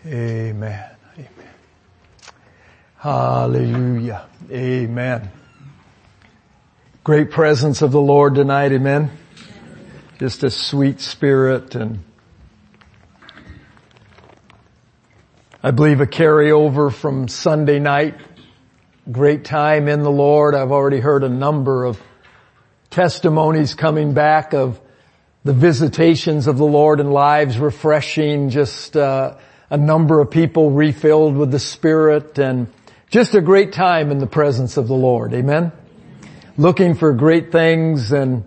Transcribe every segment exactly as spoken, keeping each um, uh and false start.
Amen. Amen. Hallelujah. Amen. Great presence of the Lord tonight. Amen. Just a sweet spirit, and I believe a carryover from Sunday night. Great time in the Lord. I've already heard a number of testimonies coming back of the visitations of the Lord in lives, refreshing, just uh, a number of people refilled with the Spirit, and just a great time in the presence of the Lord. Amen. Looking for great things, and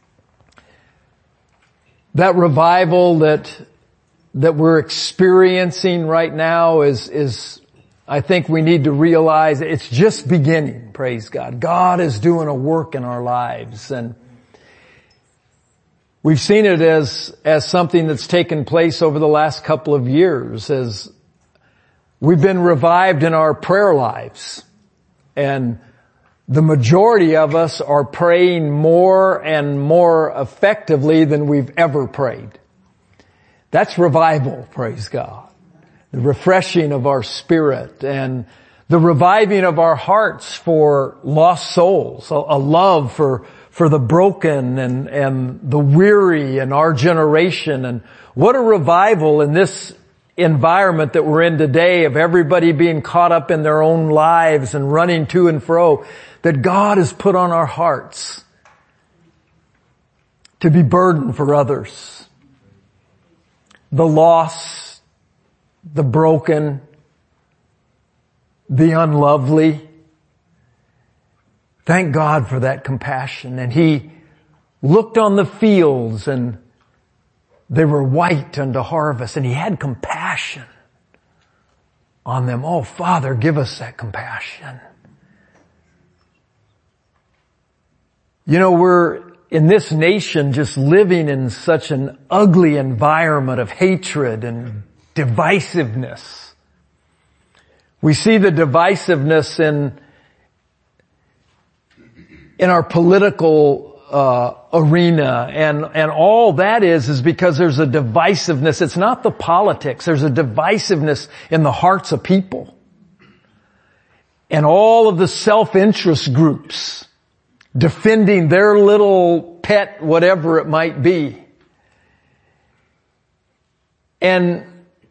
that revival that that we're experiencing right now is is I think we need to realize it's just beginning. Praise God. God is doing a work in our lives, and we've seen it as, as something that's taken place over the last couple of years, as we've been revived in our prayer lives. And the majority of us are praying more and more effectively than we've ever prayed. That's revival, praise God. The refreshing of our spirit and the reviving of our hearts for lost souls, a, a love for for the broken and, and the weary in our generation. And what a revival in this environment that we're in today, of everybody being caught up in their own lives and running to and fro, that God has put on our hearts to be burdened for others. The lost, the broken, the unlovely. Thank God for that compassion. And He looked on the fields, and they were white unto harvest, and He had compassion on them. Oh, Father, give us that compassion. You know, we're in this nation just living in such an ugly environment of hatred and divisiveness. We see the divisiveness in in our political uh arena, and and all that is is because there's a divisiveness. It's not the politics. There's a divisiveness in the hearts of people. And all of the self-interest groups defending their little pet, whatever it might be. And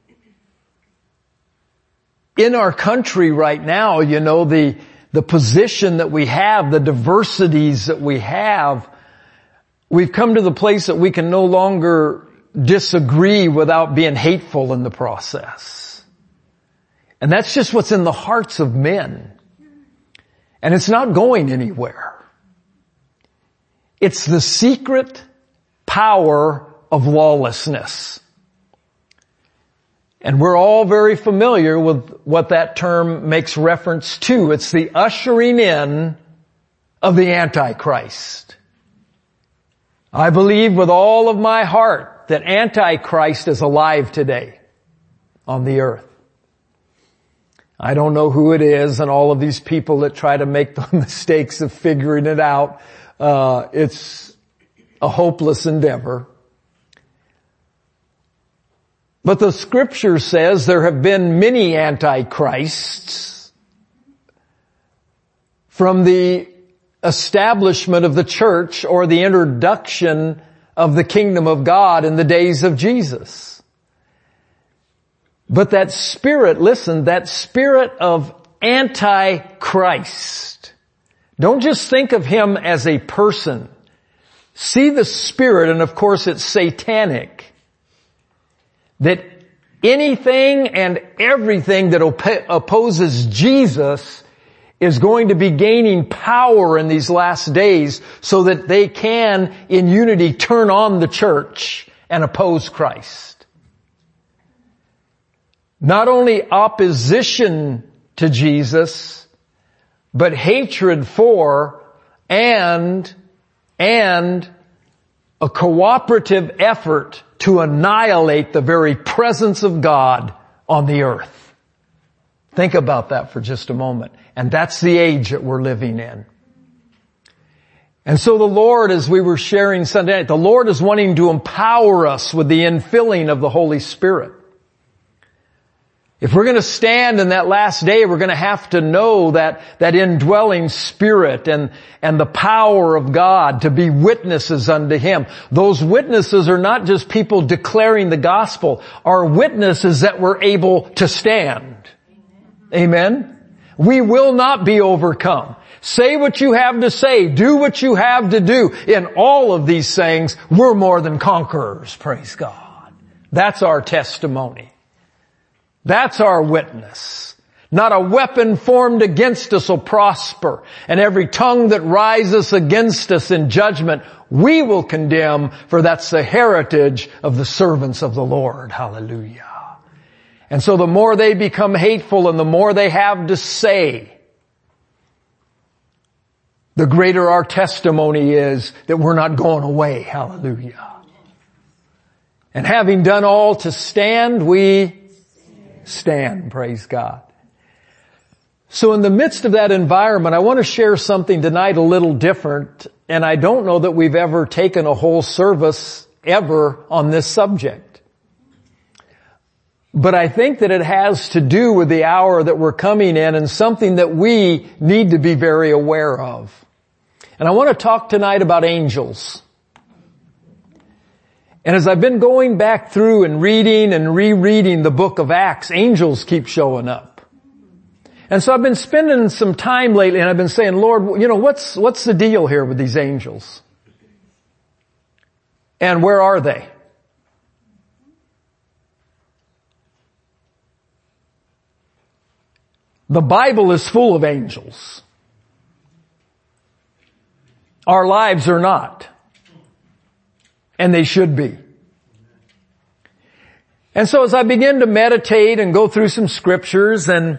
in our country right now, you know, the The position that we have, the diversities that we have, we've come to the place that we can no longer disagree without being hateful in the process. And that's just what's in the hearts of men. And it's not going anywhere. It's the secret power of lawlessness. And we're all very familiar with what that term makes reference to. It's the ushering in of the Antichrist. I believe with all of my heart that Antichrist is alive today on the earth. I don't know who it is, and all of these people that try to make the mistakes of figuring it out. Uh, it's a hopeless endeavor. But the Scripture says there have been many antichrists from the establishment of the church or the introduction of the kingdom of God in the days of Jesus. But that spirit, listen, that spirit of antichrist, don't just think of him as a person. See the spirit, and of course it's satanic. That anything and everything that op- opposes Jesus is going to be gaining power in these last days, so that they can, in unity, turn on the church and oppose Christ. Not only opposition to Jesus, but hatred for and, and a cooperative effort to annihilate the very presence of God on the earth. Think about that for just a moment. And that's the age that we're living in. And so the Lord, as we were sharing Sunday night, the Lord is wanting to empower us with the infilling of the Holy Spirit. If we're going to stand in that last day, we're going to have to know that, that indwelling Spirit and, and the power of God to be witnesses unto Him. Those witnesses are not just people declaring the gospel. Our witnesses that we're able to stand. Amen? We will not be overcome. Say what you have to say. Do what you have to do. In all of these things, we're more than conquerors. Praise God. That's our testimony. That's our witness. Not a weapon formed against us will prosper, and every tongue that rises against us in judgment we will condemn, for that's the heritage of the servants of the Lord. Hallelujah. And so the more they become hateful and the more they have to say, the greater our testimony is that we're not going away. Hallelujah. And having done all to stand, we stand, praise God. So in the midst of that environment, I want to share something tonight a little different, and I don't know that we've ever taken a whole service ever on this subject. But I think that it has to do with the hour that we're coming in and something that we need to be very aware of. And I want to talk tonight about angels. And as I've been going back through and reading and rereading the book of Acts, angels keep showing up. And so I've been spending some time lately and I've been saying, Lord, you know, what's, what's the deal here with these angels? And where are they? The Bible is full of angels. Our lives are not. And they should be. And so as I begin to meditate and go through some scriptures, and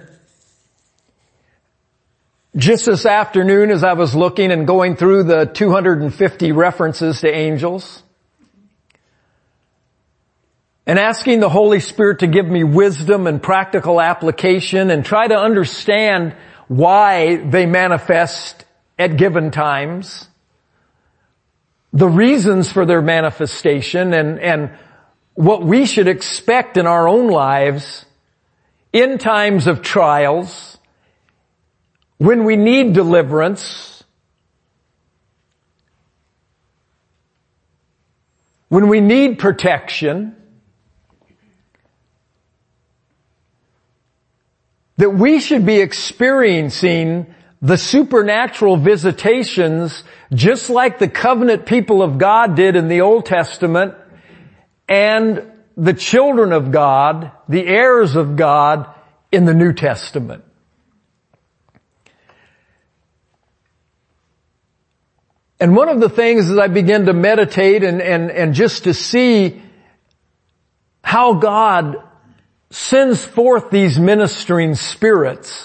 just this afternoon as I was looking and going through the two hundred fifty references to angels, and asking the Holy Spirit to give me wisdom and practical application and try to understand why they manifest at given times, the reasons for their manifestation, and, and what we should expect in our own lives in times of trials, when we need deliverance, when we need protection, that we should be experiencing the supernatural visitations just like the covenant people of God did in the Old Testament, and the children of God, the heirs of God, in the New Testament. And one of the things as I begin to meditate and, and, and just to see how God sends forth these ministering spirits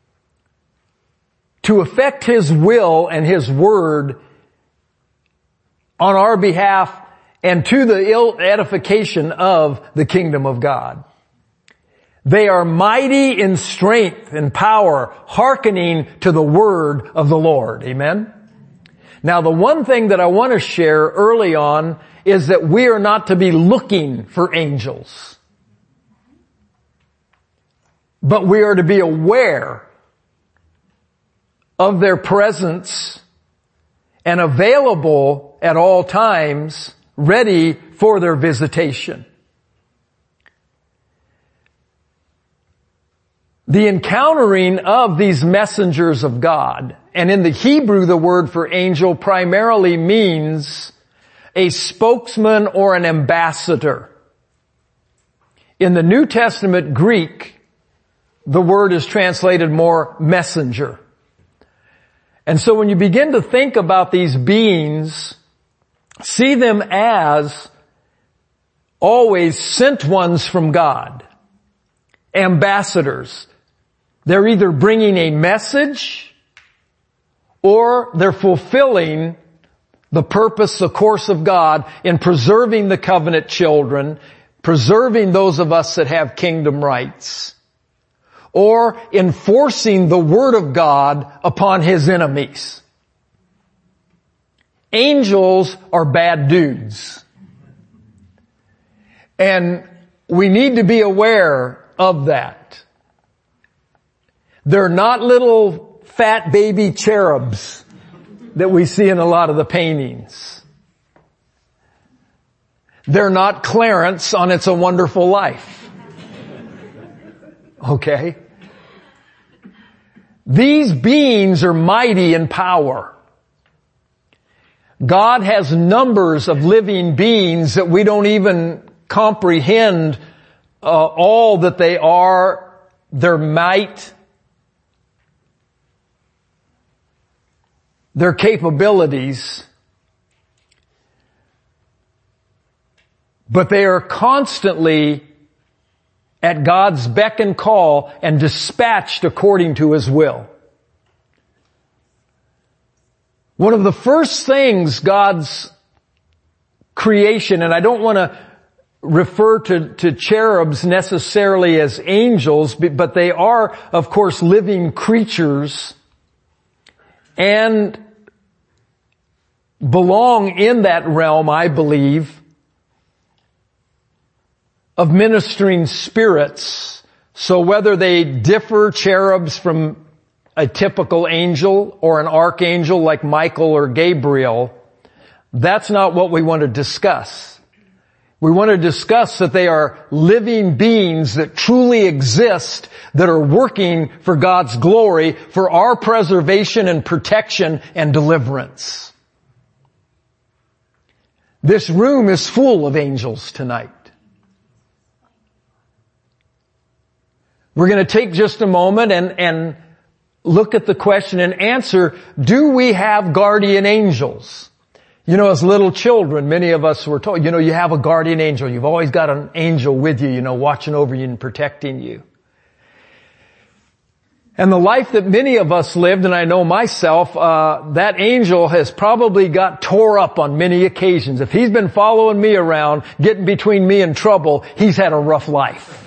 to effect His will and His word on our behalf and to the edification of the kingdom of God. They are mighty in strength and power, hearkening to the word of the Lord. Amen? Now, the one thing that I want to share early on is that we are not to be looking for angels, but we are to be aware of their presence and available at all times, ready for their visitation. The encountering of these messengers of God, and in the Hebrew the word for angel primarily means a spokesman or an ambassador. In the New Testament Greek, the word is translated more messenger. And so when you begin to think about these beings, see them as always sent ones from God, ambassadors. They're either bringing a message or they're fulfilling the purpose, the course of God in preserving the covenant children, preserving those of us that have kingdom rights, or enforcing the word of God upon His enemies. Angels are bad dudes. And we need to be aware of that. They're not little fat baby cherubs that we see in a lot of the paintings. They're not Clarence on It's a Wonderful Life. Okay? These beings are mighty in power. God has numbers of living beings that we don't even comprehend uh, all that they are, their might, their capabilities. But they are constantly at God's beck and call and dispatched according to His will. One of the first things God's creation, and I don't want to refer to, to cherubs necessarily as angels, but they are, of course, living creatures and belong in that realm, I believe, of ministering spirits. So whether they differ, cherubs, from a typical angel or an archangel like Michael or Gabriel, that's not what we want to discuss. We want to discuss that they are living beings that truly exist, that are working for God's glory, for our preservation and protection and deliverance. This room is full of angels tonight. We're going to take just a moment and, and look at the question and answer, do we have guardian angels? You know, as little children, many of us were told, you know, you have a guardian angel. You've always got an angel with you, you know, watching over you and protecting you. And the life that many of us lived, and I know myself, uh, that angel has probably got tore up on many occasions. If he's been following me around, getting between me and trouble, he's had a rough life.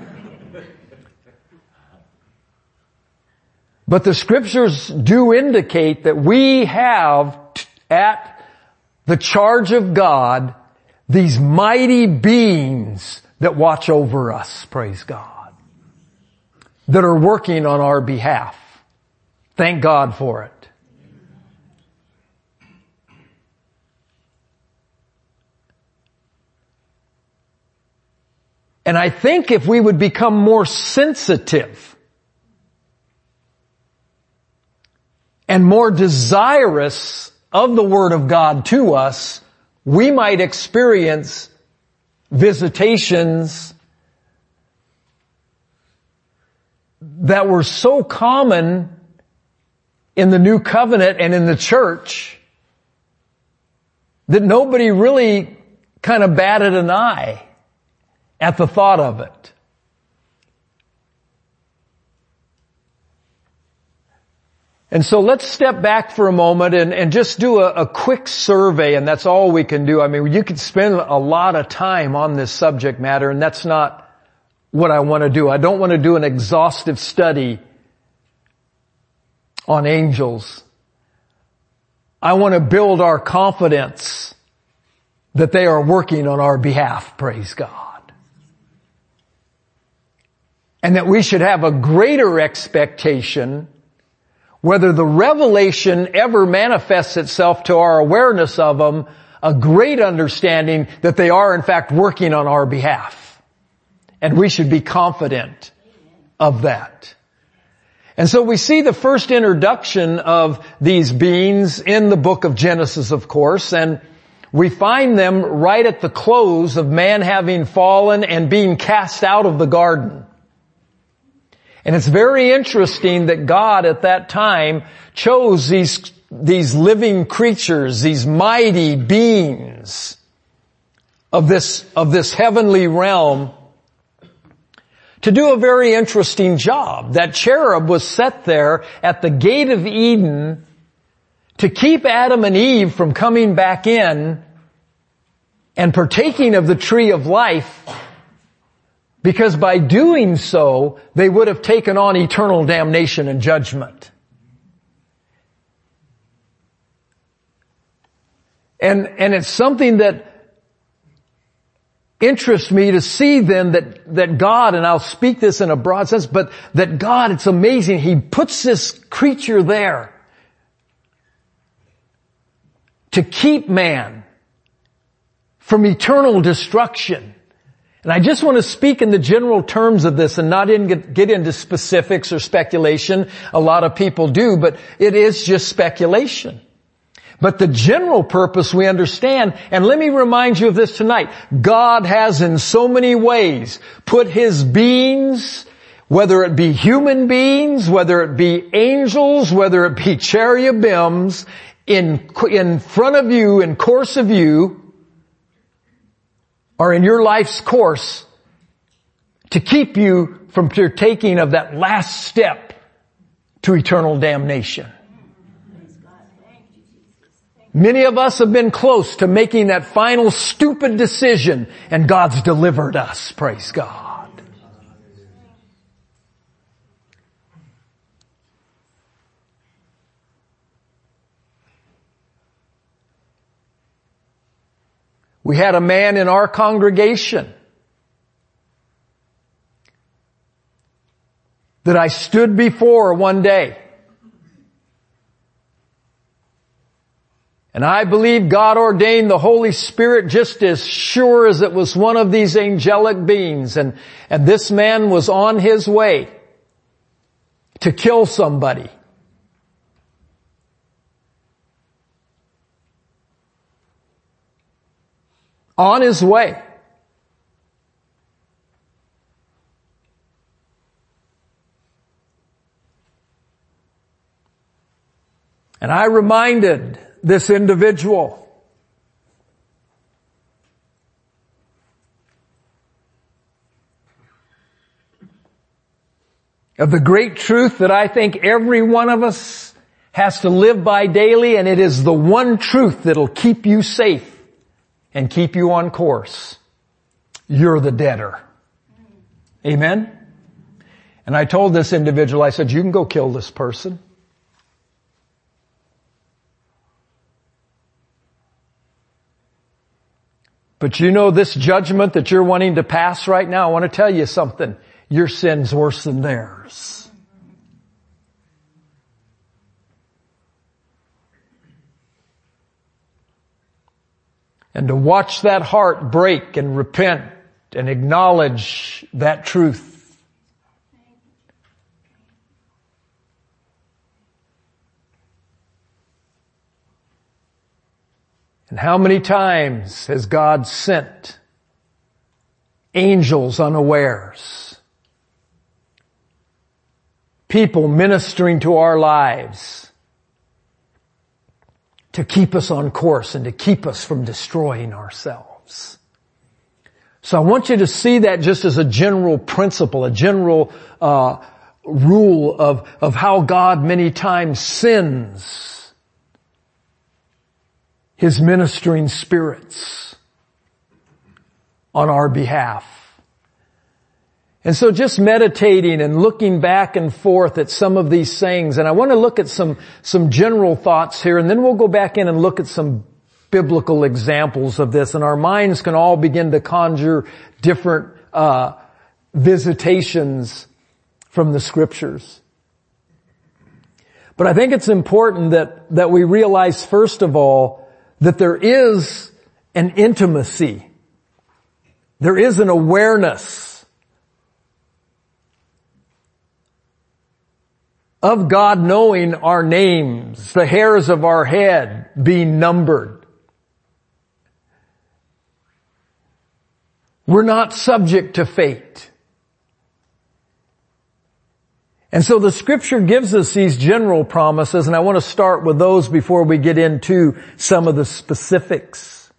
But the scriptures do indicate that we have at the charge of God these mighty beings that watch over us, praise God, that are working on our behalf. Thank God for it. And I think if we would become more sensitive and more desirous of the Word of God to us, we might experience visitations that were so common in the New Covenant and in the church that nobody really kind of batted an eye at the thought of it. And so let's step back for a moment and, and just do a, a quick survey, and that's all we can do. I mean, you could spend a lot of time on this subject matter, and that's not what I want to do. I don't want to do an exhaustive study on angels. I want to build our confidence that they are working on our behalf, praise God. And that we should have a greater expectation, whether the revelation ever manifests itself to our awareness of them, a great understanding that they are in fact working on our behalf. And we should be confident of that. And so we see the first introduction of these beings in the book of Genesis, of course, and we find them right at the close of man having fallen and being cast out of the garden. And it's very interesting that God at that time chose these, these living creatures, these mighty beings of this, of this heavenly realm to do a very interesting job. That cherub was set there at the gate of Eden to keep Adam and Eve from coming back in and partaking of the tree of life, because by doing so, they would have taken on eternal damnation and judgment. And, and it's something that interests me to see then that, that God, and I'll speak this in a broad sense, but that God, it's amazing, He puts this creature there to keep man from eternal destruction. And I just want to speak in the general terms of this and not in, get into specifics or speculation. A lot of people do, but it is just speculation. But the general purpose we understand, and let me remind you of this tonight. God has in so many ways put His beings, whether it be human beings, whether it be angels, whether it be cherubims, in, in front of you, in course of you, or in your life's course, to keep you from partaking of that last step to eternal damnation. Many of us have been close to making that final stupid decision, and God's delivered us, praise God. We had a man in our congregation that I stood before one day. And I believe God ordained the Holy Spirit just as sure as it was one of these angelic beings. And, and this man was on his way to kill somebody. On his way. And I reminded this individual of the great truth that I think every one of us has to live by daily, and it is the one truth that'll keep you safe and keep you on course. You're the debtor. Amen? And I told this individual, I said, you can go kill this person. But you know this judgment that you're wanting to pass right now, I want to tell you something. Your sin's worse than theirs. And to watch that heart break and repent and acknowledge that truth. And how many times has God sent angels unawares? People ministering to our lives to keep us on course and to keep us from destroying ourselves. So I want you to see that just as a general principle, a general uh rule of, of how God many times sends His ministering spirits on our behalf. And so just meditating and looking back and forth at some of these things, and I want to look at some, some general thoughts here, and then we'll go back in and look at some biblical examples of this, and our minds can all begin to conjure different, uh, visitations from the scriptures. But I think it's important that, that we realize first of all that there is an intimacy. There is an awareness of God knowing our names, the hairs of our head being numbered. We're not subject to fate. And so the scripture gives us these general promises, and I want to start with those before we get into some of the specifics.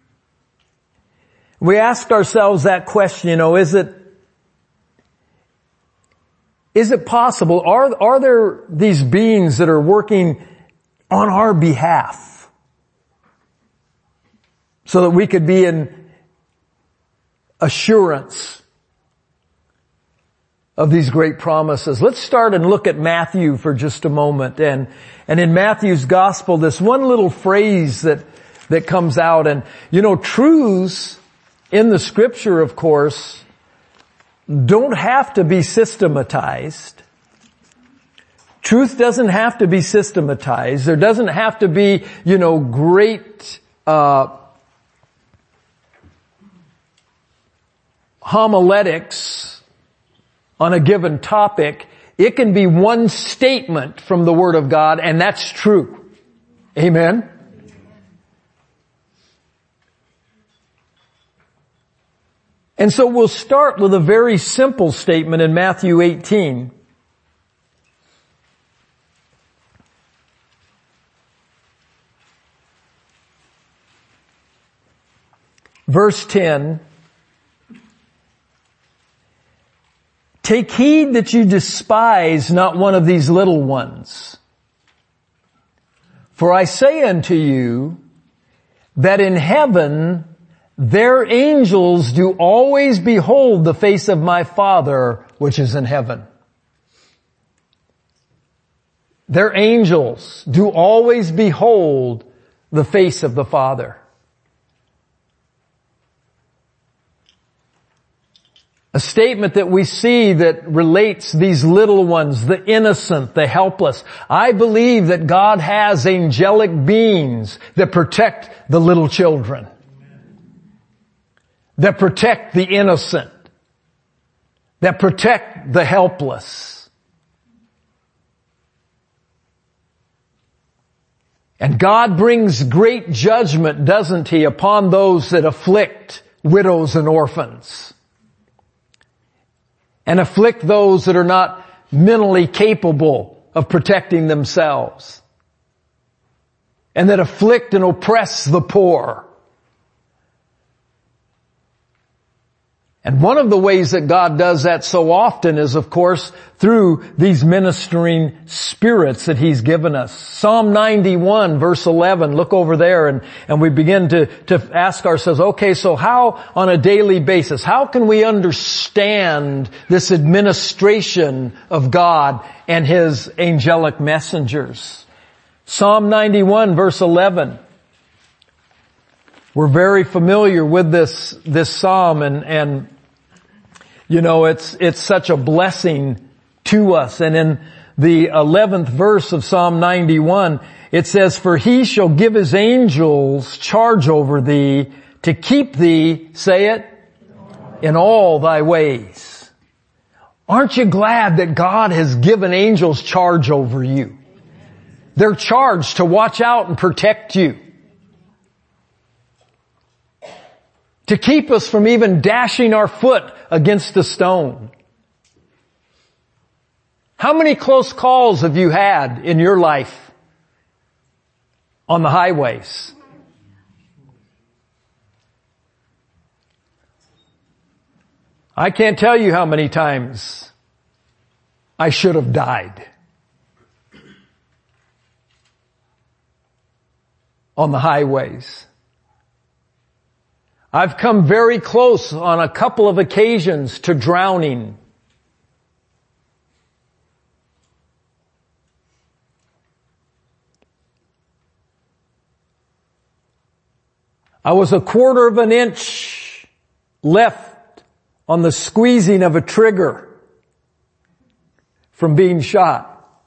We asked ourselves that question, you know, is it Is it possible, are, are there these beings that are working on our behalf so that we could be in assurance of these great promises? Let's start and look at Matthew for just a moment. And, and in Matthew's gospel, this one little phrase that, that comes out, and you know, truths in the Scripture, of course, don't have to be systematized. Truth doesn't have to be systematized. There doesn't have to be, you know, great uh homiletics on a given topic. It can be one statement from the Word of God, and that's true. Amen? And so we'll start with a very simple statement in Matthew eighteen. Verse ten. Take heed that you despise not one of these little ones. For I say unto you that in heaven their angels do always behold the face of my Father which is in heaven. Their angels do always behold the face of the Father. A statement that we see that relates these little ones, the innocent, the helpless. I believe that God has angelic beings that protect the little children, that protect the innocent, that protect the helpless. And God brings great judgment, doesn't He, upon those that afflict widows and orphans, and afflict those that are not mentally capable of protecting themselves, and that afflict and oppress the poor. And one of the ways that God does that so often is, of course, through these ministering spirits that He's given us. Psalm ninety-one verse eleven, look over there, and, and we begin to, to ask ourselves, okay, so how on a daily basis, how can we understand this administration of God and His angelic messengers? Psalm ninety-one verse eleven. We're very familiar with this, this psalm, and, and, you know, it's, it's such a blessing to us. And in the eleventh verse of Psalm ninety-one, it says, for He shall give His angels charge over thee to keep thee, say it, in all thy ways. Aren't you glad that God has given angels charge over you? They're charged to watch out and protect you, to keep us from even dashing our foot against a stone. How many close calls have you had in your life on the highways? I can't tell you how many times I should have died on the highways. I've come very close on a couple of occasions to drowning. I was a quarter of an inch left on the squeezing of a trigger from being shot.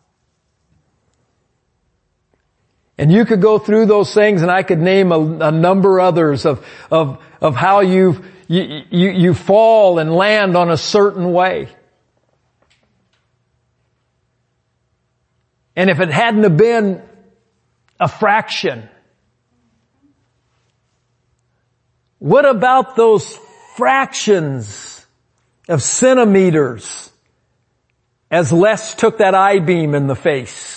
And you could go through those things, and I could name a, a number others of, of, of how you've, you, you, you fall and land on a certain way. And if it hadn't have been a fraction, what about those fractions of centimeters as Les took that I-beam in the face?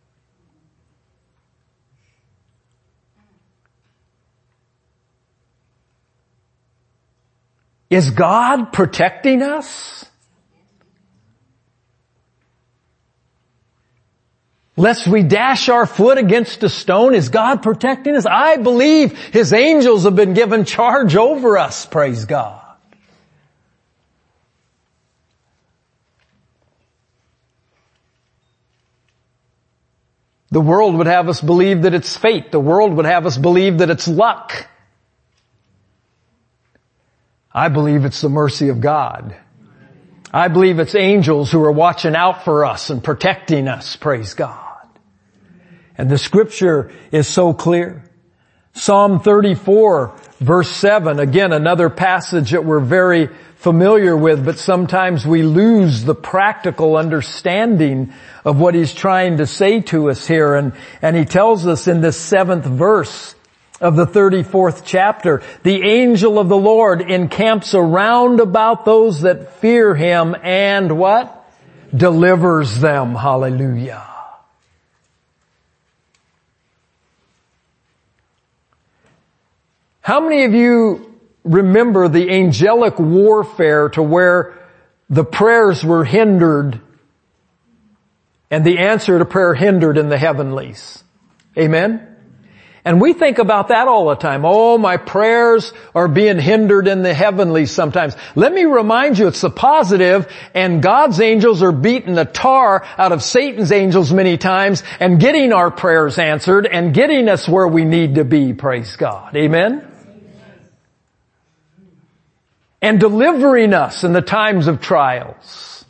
Is God protecting us? Lest we dash our foot against a stone, is God protecting us? I believe His angels have been given charge over us, praise God. The world would have us believe that it's fate. The world would have us believe that it's luck. I believe it's the mercy of God. I believe it's angels who are watching out for us and protecting us, praise God. And the scripture is so clear. Psalm thirty-four verse seven, again another passage that we're very familiar with, but sometimes we lose the practical understanding of what he's trying to say to us here. And, and he tells us in this seventh verse of the thirty-fourth chapter, the angel of the Lord encamps around about those that fear him and what? Delivers them. Hallelujah. How many of you remember the angelic warfare to where the prayers were hindered and the answer to prayer hindered in the heavenlies? Amen? And we think about that all the time. Oh, my prayers are being hindered in the heavenlies sometimes. Let me remind you, it's the positive, and God's angels are beating the tar out of Satan's angels many times and getting our prayers answered and getting us where we need to be, praise God. Amen? And delivering us in the times of trials.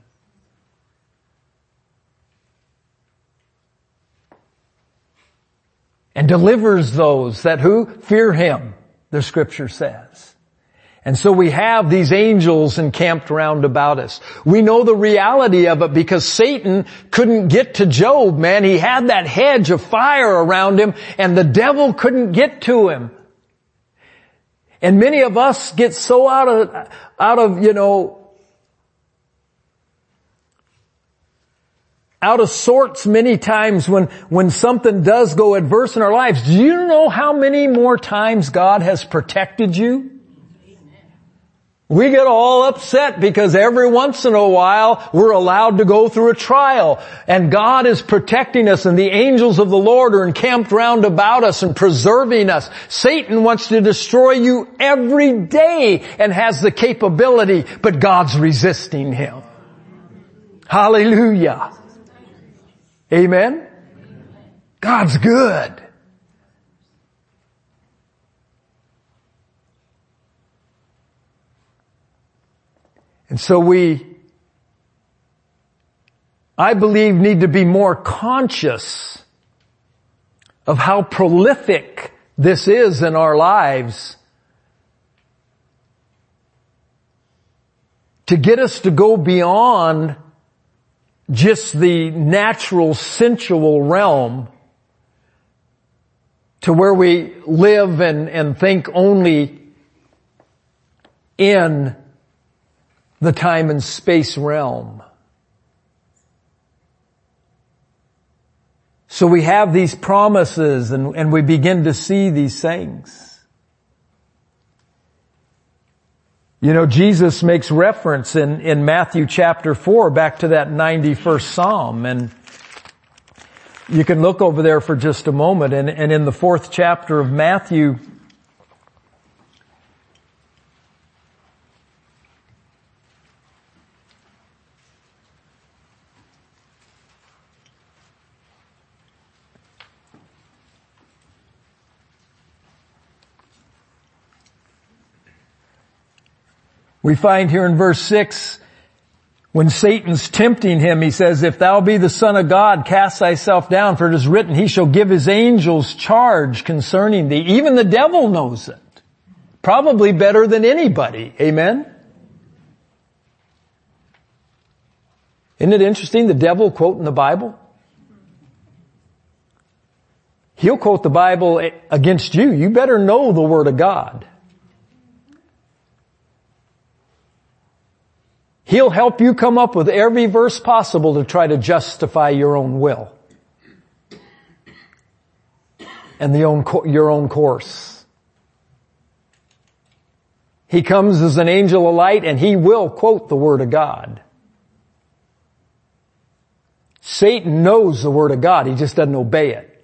And delivers those that who? Fear him, the scripture says. And so we have these angels encamped round about us. We know the reality of it because Satan couldn't get to Job, man. He had that hedge of fire around him and the devil couldn't get to him. And many of us get so out of, out of, you know, out of sorts many times when, when something does go adverse in our lives. Do you know how many more times God has protected you? We get all upset because every once in a while we're allowed to go through a trial and God is protecting us and the angels of the Lord are encamped round about us and preserving us. Satan wants to destroy you every day and has the capability, but God's resisting him. Hallelujah. Amen. God's good. And so we, I believe, need to be more conscious of how prolific this is in our lives to get us to go beyond just the natural, sensual realm to where we live and, and think only in the time and space realm. So we have these promises and, and we begin to see these things. You know, Jesus makes reference in, in Matthew chapter four back to that ninety-first Psalm, and you can look over there for just a moment, and, and in the fourth chapter of Matthew, we find here in verse six, when Satan's tempting him, he says, if thou be the Son of God, cast thyself down, for it is written, he shall give his angels charge concerning thee. Even the devil knows it. Probably better than anybody. Amen? Isn't it interesting, the devil quoting the Bible? He'll quote the Bible against you. You better know the Word of God. He'll help you come up with every verse possible to try to justify your own will and the own, your own course. He comes as an angel of light and he will quote the Word of God. Satan knows the Word of God, he just doesn't obey it.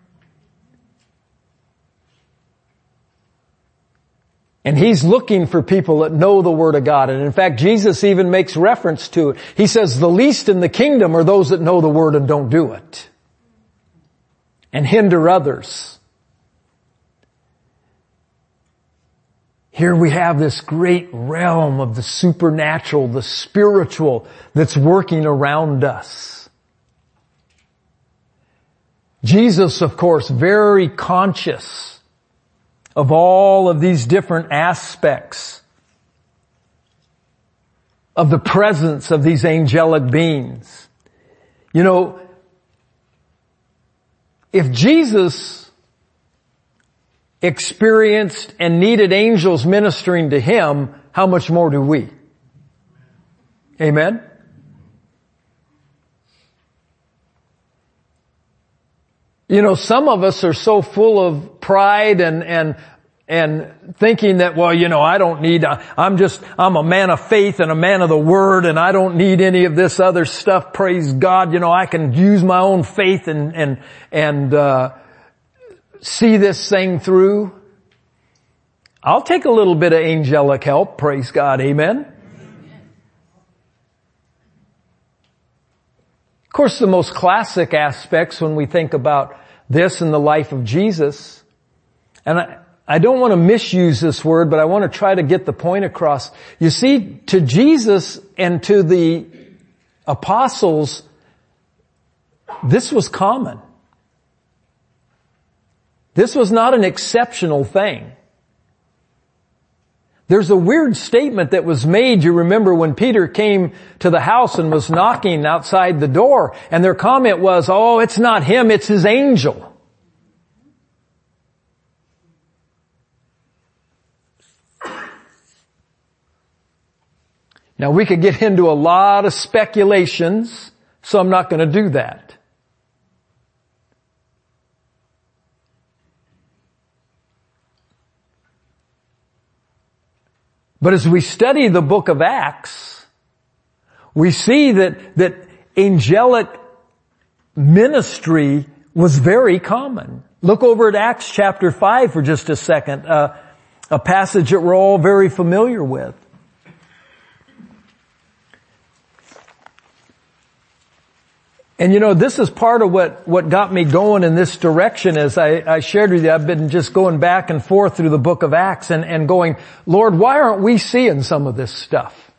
And he's looking for people that know the Word of God. And in fact, Jesus even makes reference to it. He says, the least in the kingdom are those that know the Word and don't do it. And hinder others. here we have this great realm of the supernatural, the spiritual that's working around us. Jesus, of course, very conscious of all of these different aspects of the presence of these angelic beings. You know, if Jesus experienced and needed angels ministering to him, how much more do we? Amen? You know, some of us are so full of pride and, and, and thinking that, well, you know, I don't need, I'm just, I'm a man of faith and a man of the word and I don't need any of this other stuff. Praise God. You know, I can use my own faith and, and, and, uh, see this thing through. I'll take a little bit of angelic help. Praise God. Amen. Of course, the most classic aspects when we think about this in the life of Jesus, and I, I don't want to misuse this word, but I want to try to get the point across. You see, to Jesus and to the apostles, this was common. This was not an exceptional thing. There's a weird statement that was made, you remember, when Peter came to the house and was knocking outside the door, and their comment was, oh, it's not him, it's his angel. Now we could get into a lot of speculations, so I'm not going to do that. But as we study the book of Acts, we see that, that angelic ministry was very common. Look over at Acts chapter five for just a second, uh, a passage that we're all very familiar with. And you know, this is part of what, what got me going in this direction. As I, I shared with you, I've been just going back and forth through the book of Acts and, and going, Lord, why aren't we seeing some of this stuff?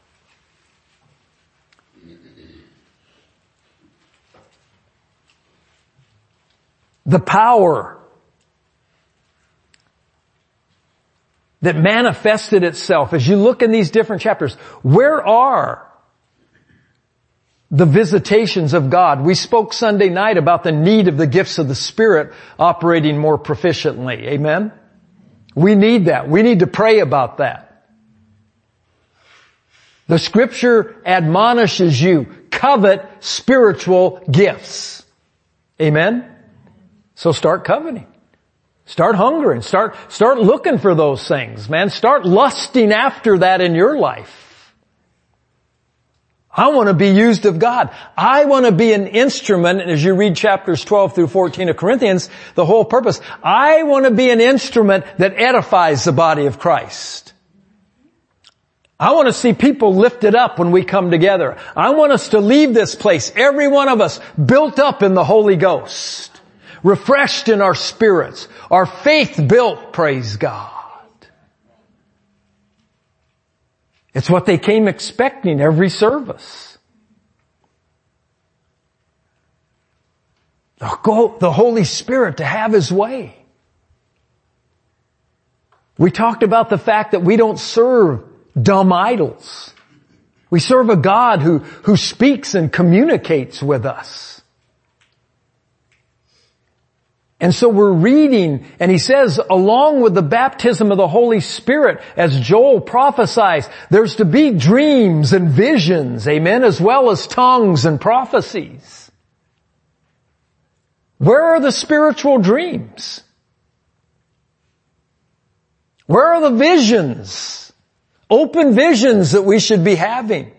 The power that manifested itself as you look in these different chapters. Where are the visitations of God? We spoke Sunday night about the need of the gifts of the Spirit operating more proficiently. Amen? We need that. We need to pray about that. The Scripture admonishes you, covet spiritual gifts. Amen? So start coveting. Start hungering. Start, start looking for those things, man. Start lusting after that in your life. I want to be used of God. I want to be an instrument, as you read chapters twelve through fourteen of Corinthians, the whole purpose. I want to be an instrument that edifies the body of Christ. I want to see people lifted up when we come together. I want us to leave this place, every one of us, built up in the Holy Ghost, refreshed in our spirits, our faith built, praise God. It's what they came expecting every service. The Holy Spirit to have His way. We talked about the fact that we don't serve dumb idols. We serve a God who, who speaks and communicates with us. And so we're reading, and he says, along with the baptism of the Holy Spirit, as Joel prophesies, there's to be dreams and visions, amen, as well as tongues and prophecies. Where are the spiritual dreams? Where are the visions? Open visions that we should be having.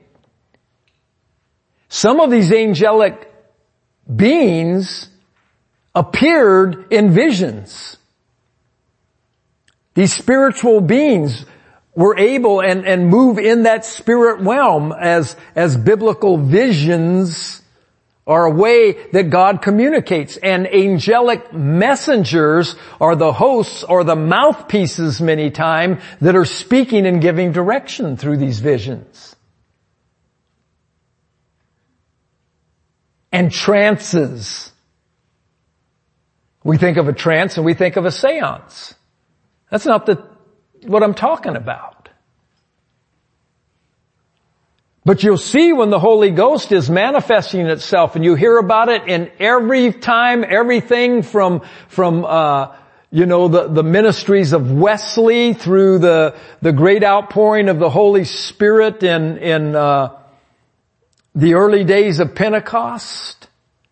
Some of these angelic beings appeared in visions. These spiritual beings were able and, and move in that spirit realm as, as biblical visions are a way that God communicates. And angelic messengers are the hosts or the mouthpieces many times that are speaking and giving direction through these visions. And trances. We think of a trance and we think of a seance. That's not the, what I'm talking about. But you'll see when the Holy Ghost is manifesting itself, and you hear about it in every time, everything from, from, uh, you know, the, the ministries of Wesley through the, the great outpouring of the Holy Spirit in, in, uh, the early days of Pentecost.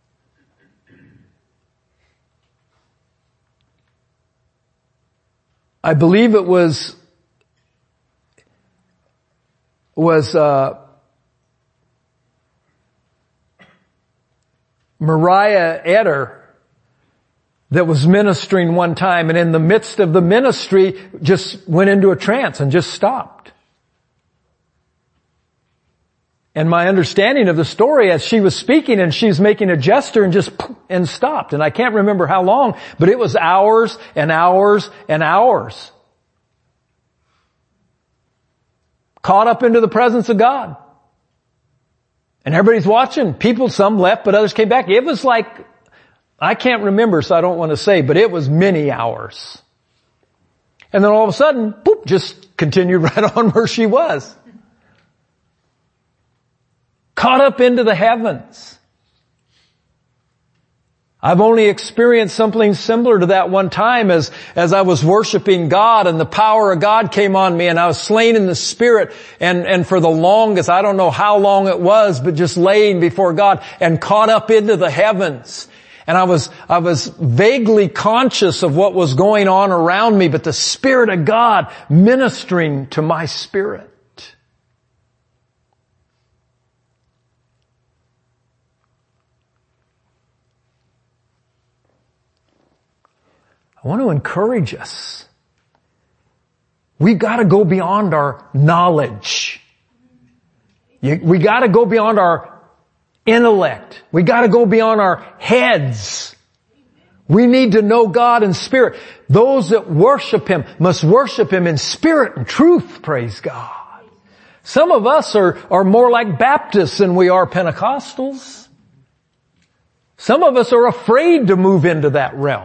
I believe it was, was, uh, Mariah Eder that was ministering one time, and in the midst of the ministry just went into a trance and just stopped. And my understanding of the story, as she was speaking and she was making a gesture and just and stopped. And I can't remember how long, but it was hours and hours and hours. Caught up into the presence of God. And everybody's watching. People, some left, but others came back. It was like, I can't remember, so I don't want to say, but it was many hours. And then all of a sudden, boop, just continued right on where she was. Caught up into the heavens. I've only experienced something similar to that one time as, as I was worshiping God and the power of God came on me and I was slain in the Spirit and, and for the longest, I don't know how long it was, but just laying before God and caught up into the heavens. And I was, I was vaguely conscious of what was going on around me, but the Spirit of God ministering to my spirit. I want to encourage us. We've got to go beyond our knowledge. We got to go beyond our intellect. We got to go beyond our heads. We need to know God in spirit. Those that worship Him must worship Him in spirit and truth, praise God. Some of us are, are more like Baptists than we are Pentecostals. Some of us are afraid to move into that realm.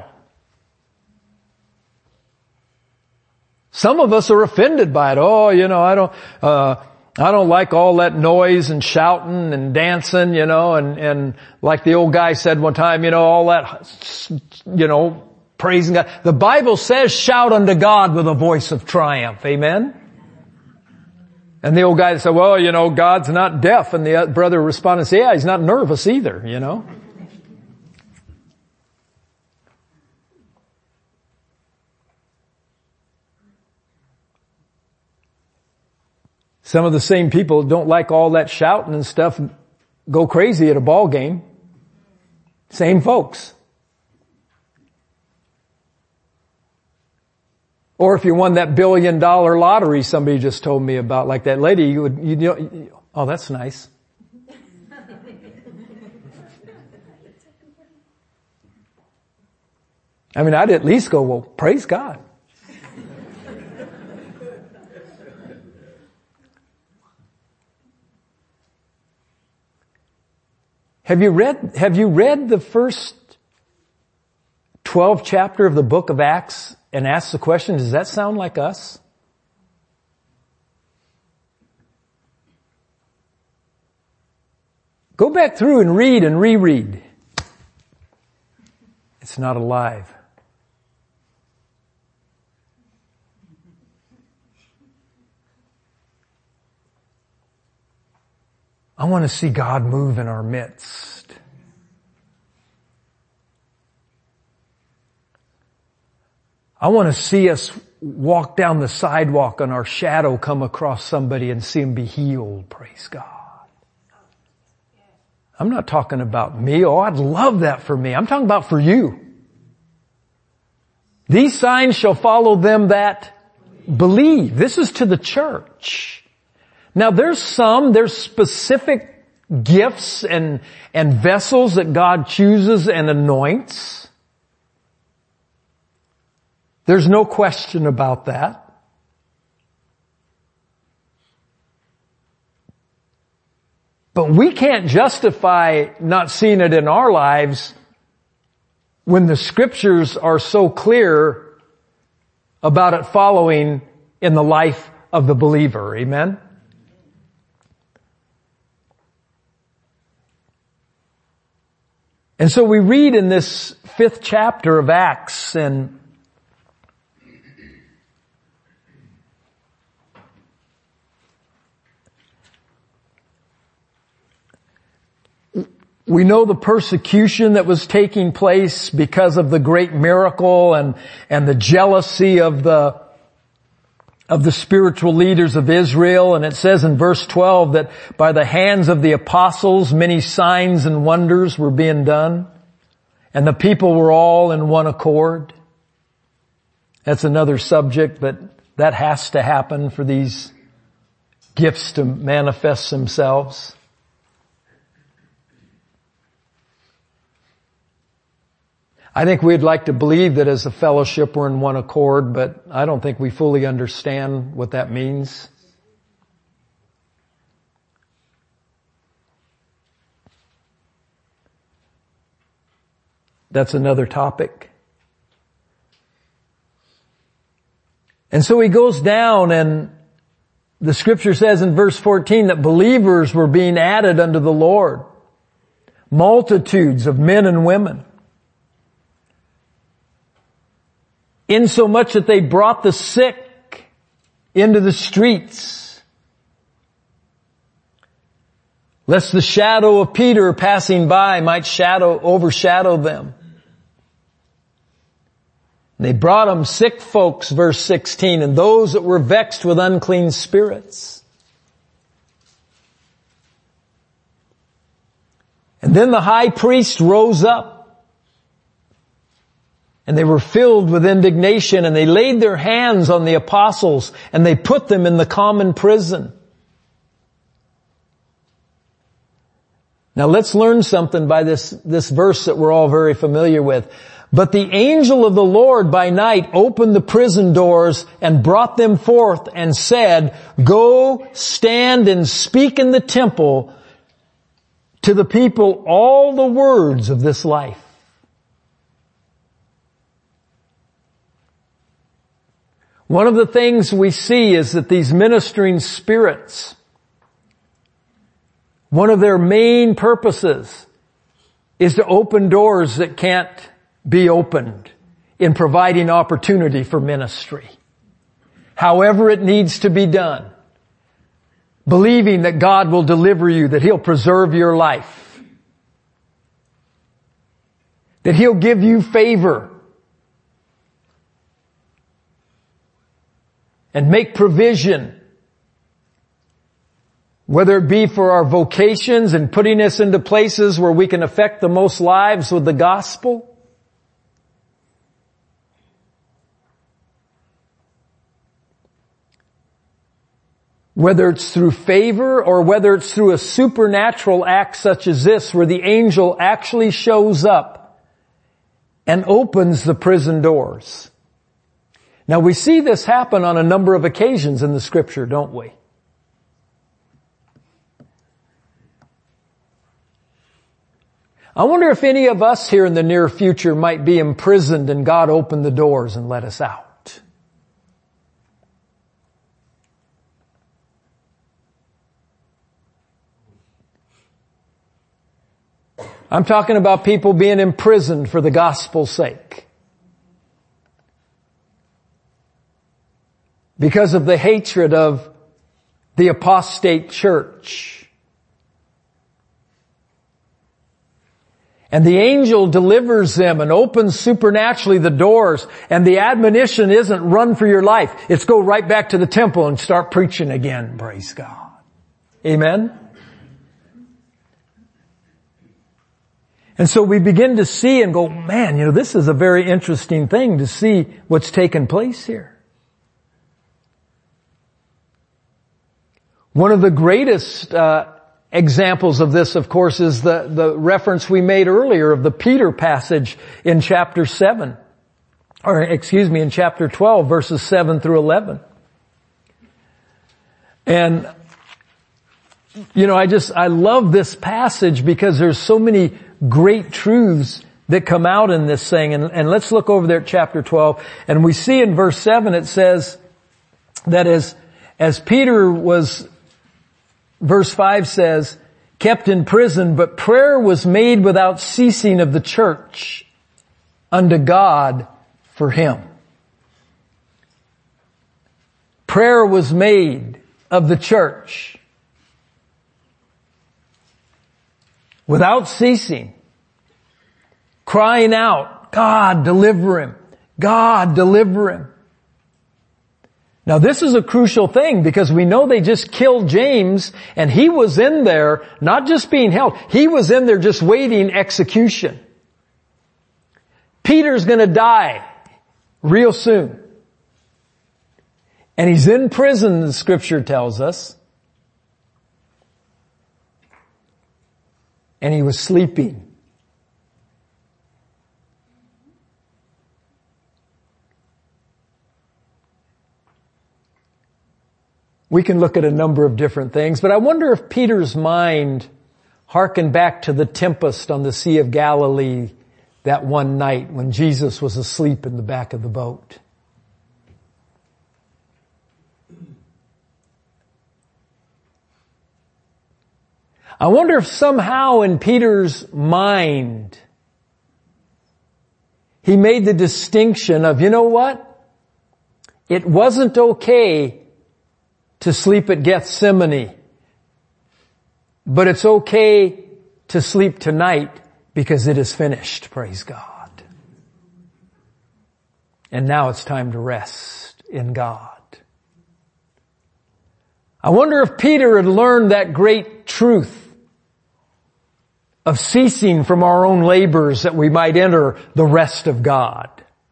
Some of us are offended by it. Oh, you know, I don't, uh, I don't like all that noise and shouting and dancing, you know, and, and like the old guy said one time, you know, all that, you know, praising God. The Bible says shout unto God with a voice of triumph. Amen? And the old guy said, well, you know, God's not deaf. And the brother responded and said, yeah, he's not nervous either, you know. Some of the same people don't like all that shouting and stuff, go crazy at a ball game. Same folks. Or if you won that billion dollar lottery somebody just told me about, like that lady, you would, you know, oh, that's nice. I mean, I'd at least go, well, praise God. Have you read, have you read the first twelve chapter of the book of Acts and asked the question, does that sound like us? Go back through and read and reread. It's not alive. I want to see God move in our midst. I want to see us walk down the sidewalk and our shadow come across somebody and see them be healed. Praise God. I'm not talking about me. Oh, I'd love that for me. I'm talking about for you. These signs shall follow them that believe. This is to the church. Now there's some, there's specific gifts and, and vessels that God chooses and anoints. There's no question about that. But we can't justify not seeing it in our lives when the scriptures are so clear about it following in the life of the believer. Amen? And so we read in this fifth chapter of Acts, and we know the persecution that was taking place because of the great miracle and, and the jealousy of the, of the spiritual leaders of Israel. And it says in verse twelve that by the hands of the apostles, many signs and wonders were being done. And the people were all in one accord. That's another subject, but that has to happen for these gifts to manifest themselves. I think we'd like to believe that as a fellowship we're in one accord, but I don't think we fully understand what that means. That's another topic. And so he goes down, and the scripture says in verse fourteen that believers were being added unto the Lord. Multitudes of men and women. Insomuch that they brought the sick into the streets, lest the shadow of Peter passing by might shadow, overshadow them. They brought them sick folks, verse sixteen, and those that were vexed with unclean spirits. And then the high priest rose up, and they were filled with indignation, and they laid their hands on the apostles, and they put them in the common prison. Now let's learn something by this, this verse that we're all very familiar with. But the angel of the Lord by night opened the prison doors and brought them forth and said, go stand and speak in the temple to the people all the words of this life. One of the things we see is that these ministering spirits, one of their main purposes is to open doors that can't be opened in providing opportunity for ministry. However it needs to be done. Believing that God will deliver you, that He'll preserve your life. That He'll give you favor. And make provision, whether it be for our vocations and putting us into places where we can affect the most lives with the gospel. Whether it's through favor or whether it's through a supernatural act such as this, where the angel actually shows up and opens the prison doors. Now we see this happen on a number of occasions in the scripture, don't we? I wonder if any of us here in the near future might be imprisoned and God opened the doors and let us out. I'm talking about people being imprisoned for the gospel's sake. Because of the hatred of the apostate church. And the angel delivers them and opens supernaturally the doors, and the admonition isn't run for your life. It's go right back to the temple and start preaching again. Praise God. Amen? And so we begin to see and go, man, you know, this is a very interesting thing to see what's taken place here. One of the greatest uh examples of this, of course, is the, the reference we made earlier of the Peter passage in chapter seven. Or, excuse me, in chapter twelve, verses seven through eleven. And, you know, I just, I love this passage because there's so many great truths that come out in this thing. And, and let's look over there at chapter twelve. And we see in verse seven it says that as, as Peter was, verse five says, kept in prison, but prayer was made without ceasing of the church unto God for him. Prayer was made of the church without ceasing, crying out, God, deliver him. God, deliver him. Now this is a crucial thing because we know they just killed James and he was in there, not just being held, he was in there just waiting execution. Peter's gonna die real soon. And he's in prison, the scripture tells us. And he was sleeping. We can look at a number of different things, but I wonder if Peter's mind harkened back to the tempest on the Sea of Galilee that one night when Jesus was asleep in the back of the boat. I wonder if somehow in Peter's mind he made the distinction of, you know what? It wasn't okay to sleep at Gethsemane, but it's okay to sleep tonight because it is finished, praise God. And now it's time to rest in God. I wonder if Peter had learned that great truth of ceasing from our own labors that we might enter the rest of God.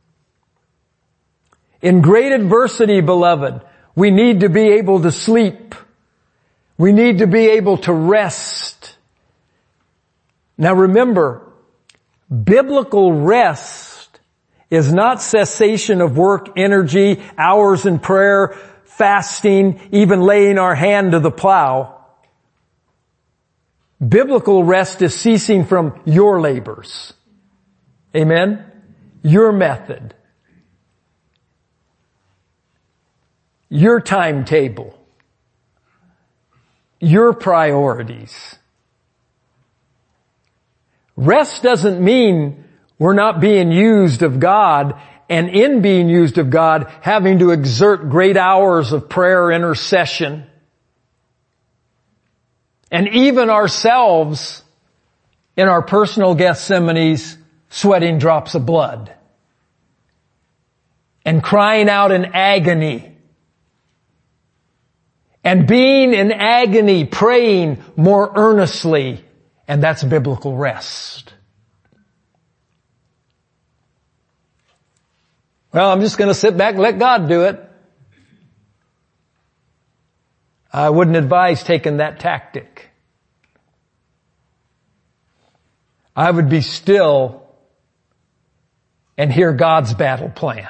In great adversity, beloved, we need to be able to sleep. We need to be able to rest. Now remember, biblical rest is not cessation of work, energy, hours in prayer, fasting, even laying our hand to the plow. Biblical rest is ceasing from your labors. Amen? Your method. Your timetable. Your priorities. Rest doesn't mean we're not being used of God, and in being used of God, having to exert great hours of prayer, intercession, and even ourselves in our personal Gethsemanes sweating drops of blood and crying out in agony and being in agony, praying more earnestly, and that's biblical rest. Well, I'm just going to sit back and let God do it. I wouldn't advise taking that tactic. I would be still and hear God's battle plan.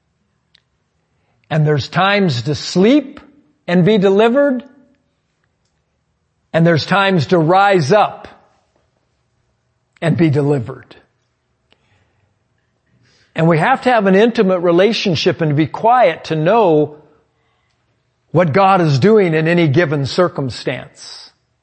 And there's times to sleep and be delivered, and there's times to rise up and be delivered. And we have to have an intimate relationship and to be quiet to know what God is doing in any given circumstance.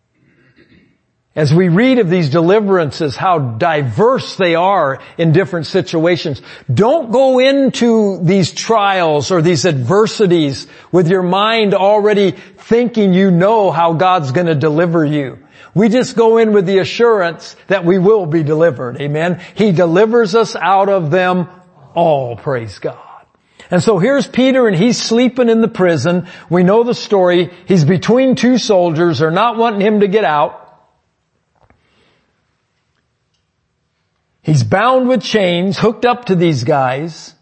As we read of these deliverances, how diverse they are in different situations, don't go into these trials or these adversities with your mind already thinking you know how God's going to deliver you. We just go in with the assurance that we will be delivered. Amen. He delivers us out of them all, praise God. And so here's Peter, and he's sleeping in the prison. We know the story. He's between two soldiers. They're not wanting him to get out. He's bound with chains, hooked up to these guys.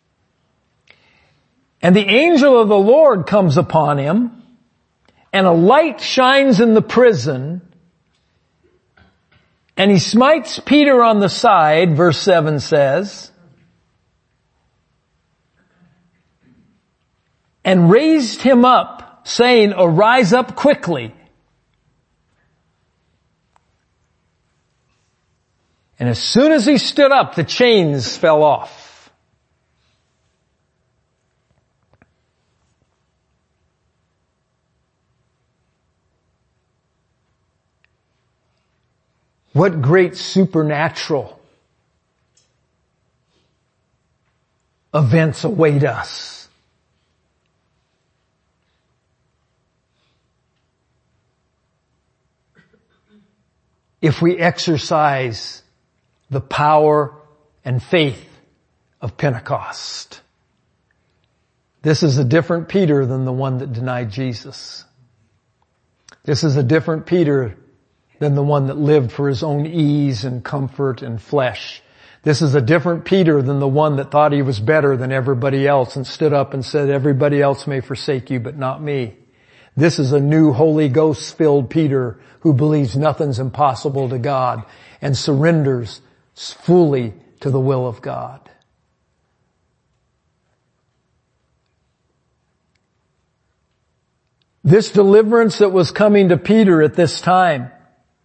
And the angel of the Lord comes upon him, and a light shines in the prison, And he smites Peter on the side, verse seven says, and raised him up, saying, arise up quickly. And as soon as he stood up, the chains fell off. What great supernatural events await us. If we exercise the power and faith of Pentecost. This is a different Peter than the one that denied Jesus. This is a different Peter than the one that lived for his own ease and comfort and flesh. This is a different Peter than the one that thought he was better than everybody else and stood up and said, everybody else may forsake you, but not me. This is a new Holy Ghost-filled Peter who believes nothing's impossible to God and surrenders fully to the will of God. This deliverance that was coming to Peter at this time,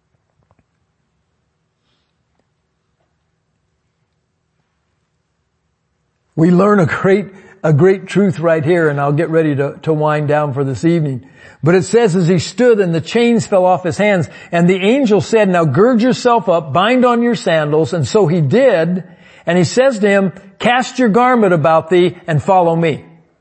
we learn a great, a great truth right here, and I'll get ready to, to wind down for this evening. But it says, as he stood and the chains fell off his hands, and the angel said, now gird yourself up, bind on your sandals. And so he did, and he says to him, cast your garment about thee and follow me.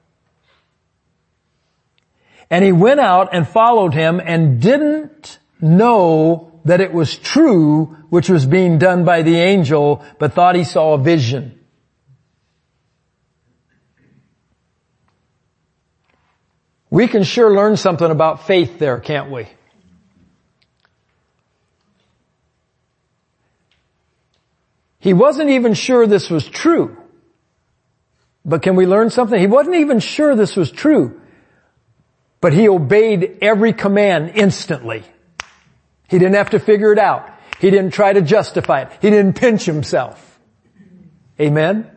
And he went out and followed him and didn't know that it was true, which was being done by the angel, but thought he saw a vision. We can sure learn something about faith there, can't we? He wasn't even sure this was true. But can we learn something? He wasn't even sure this was true. But he obeyed every command instantly. He didn't have to figure it out. He didn't try to justify it. He didn't pinch himself. Amen?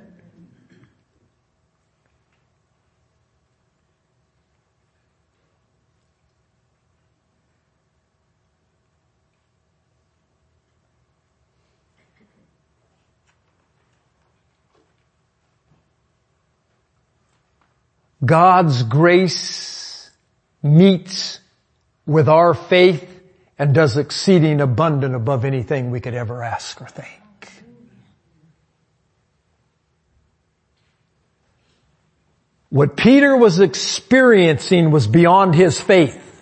God's grace meets with our faith and does exceeding abundant above anything we could ever ask or think. What Peter was experiencing was beyond his faith.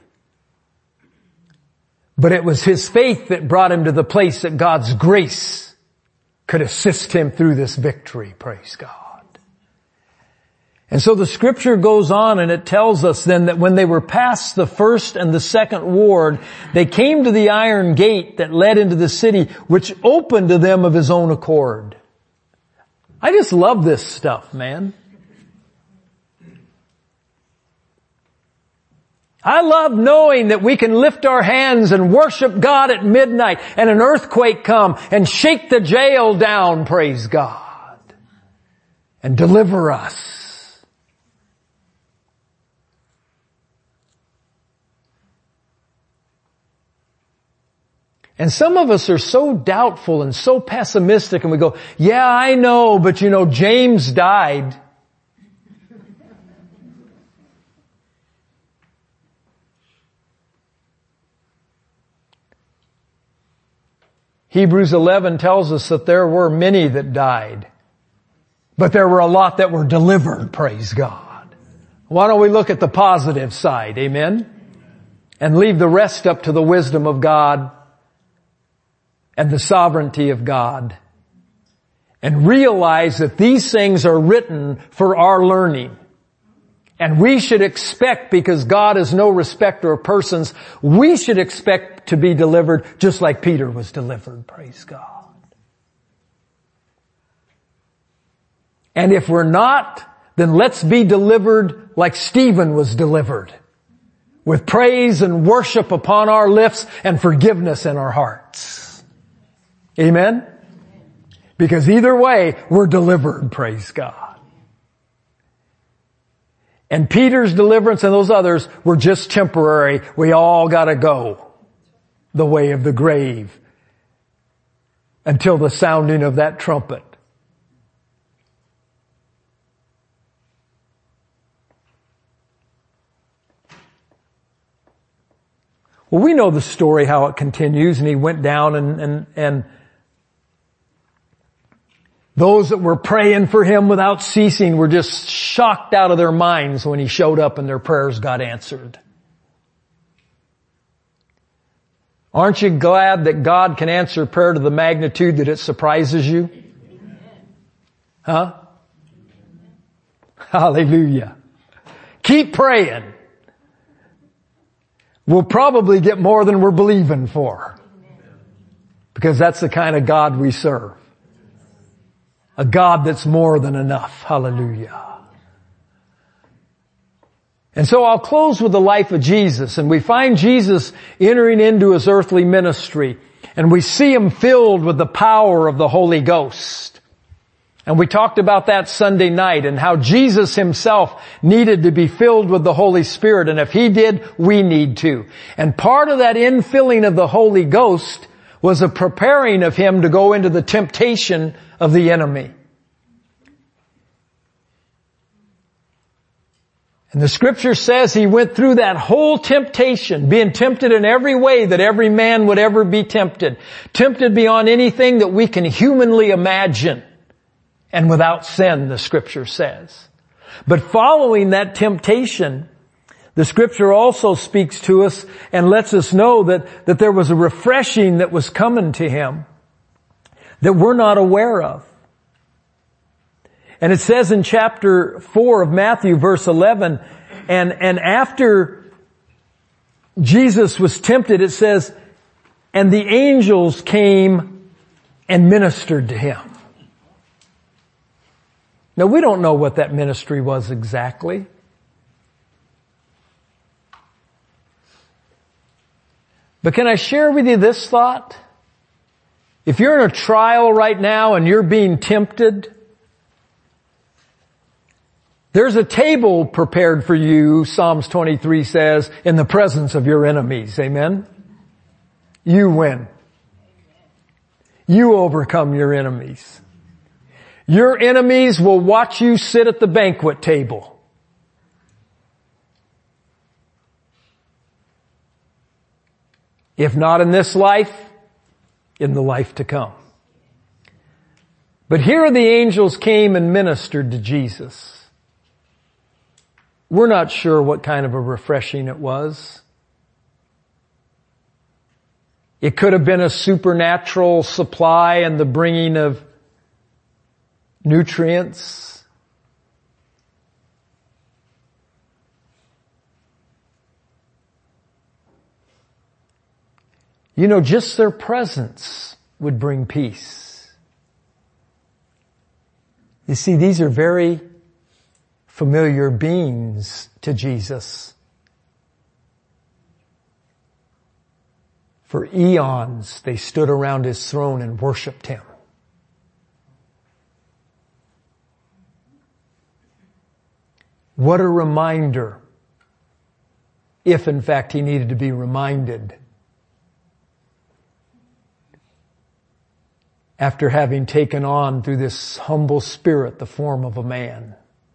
But it was his faith that brought him to the place that God's grace could assist him through this victory, praise God. And so the scripture goes on and it tells us then that when they were past the first and the second ward, they came to the iron gate that led into the city, which opened to them of his own accord. I just love this stuff, man. I love knowing that we can lift our hands and worship God at midnight and an earthquake come and shake the jail down, praise God, and deliver us. And some of us are so doubtful and so pessimistic and we go, yeah, I know, but you know, James died. Hebrews eleven tells us that there were many that died, but there were a lot that were delivered, praise God. Why don't we look at the positive side, amen? And leave the rest up to the wisdom of God and the sovereignty of God, and realize that these things are written for our learning. And we should expect, because God is no respecter of persons, we should expect to be delivered just like Peter was delivered, praise God. And if we're not, then let's be delivered like Stephen was delivered, with praise and worship upon our lips and forgiveness in our hearts. Amen? Because either way, we're delivered, praise God. And Peter's deliverance and those others were just temporary. We all gotta go the way of the grave until the sounding of that trumpet. Well, we know the story, how it continues, and he went down and, and, and those that were praying for him without ceasing were just shocked out of their minds when he showed up and their prayers got answered. Aren't you glad that God can answer prayer to the magnitude that it surprises you? Huh? Hallelujah. Keep praying. We'll probably get more than we're believing for. Because that's the kind of God we serve. A God that's more than enough. Hallelujah. And so I'll close with the life of Jesus, and we find Jesus entering into his earthly ministry, and we see him filled with the power of the Holy Ghost. And we talked about that Sunday night and how Jesus himself needed to be filled with the Holy Spirit, and if he did, we need to. And part of that infilling of the Holy Ghost was a preparing of him to go into the temptation of the enemy. And the scripture says he went through that whole temptation, being tempted in every way that every man would ever be tempted. Tempted beyond anything that we can humanly imagine. And without sin, the scripture says. But following that temptation, the scripture also speaks to us and lets us know that, that there was a refreshing that was coming to him that we're not aware of. And it says in chapter four of Matthew, verse eleven, and, and after Jesus was tempted, it says, and the angels came and ministered to him. Now we don't know what that ministry was exactly. But can I share with you this thought? If you're in a trial right now and you're being tempted, there's a table prepared for you, Psalms twenty-three says, in the presence of your enemies. Amen? You win. You overcome your enemies. Your enemies will watch you sit at the banquet table. If not in this life, in the life to come. But here the angels came and ministered to Jesus. We're not sure what kind of a refreshing it was. It could have been a supernatural supply and the bringing of nutrients. You know, just their presence would bring peace. You see, these are very familiar beings to Jesus. For eons, they stood around his throne and worshiped him. What a reminder, if in fact he needed to be reminded, after having taken on through this humble spirit the form of a man.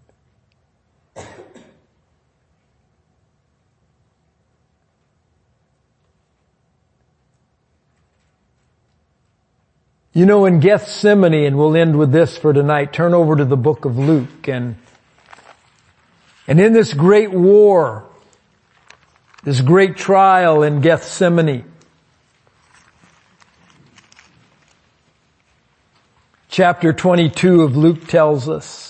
You know, in Gethsemane, and we'll end with this for tonight, turn over to the book of Luke, and and in this great war, this great trial in Gethsemane, chapter twenty-two of Luke tells us,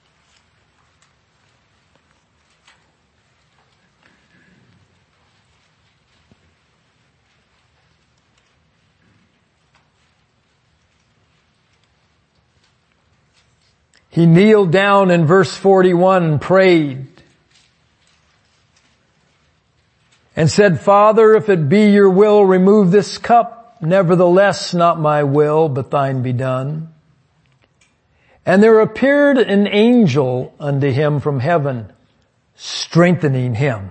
he kneeled down in verse forty-one and prayed and said, Father, if it be your will, remove this cup Nevertheless, not my will, but thine be done. And there appeared an angel unto him from heaven, strengthening him.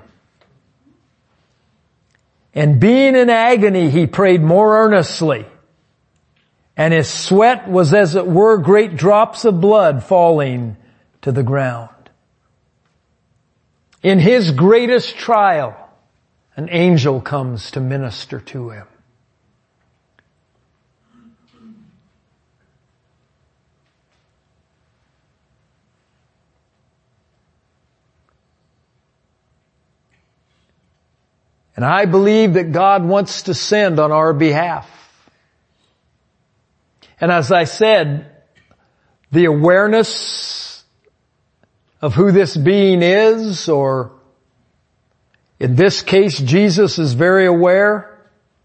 And being in agony, he prayed more earnestly. And his sweat was as it were great drops of blood falling to the ground. In his greatest trial, an angel comes to minister to him. And I believe that God wants to send on our behalf. And as I said, the awareness of who this being is, or in this case, Jesus is very aware.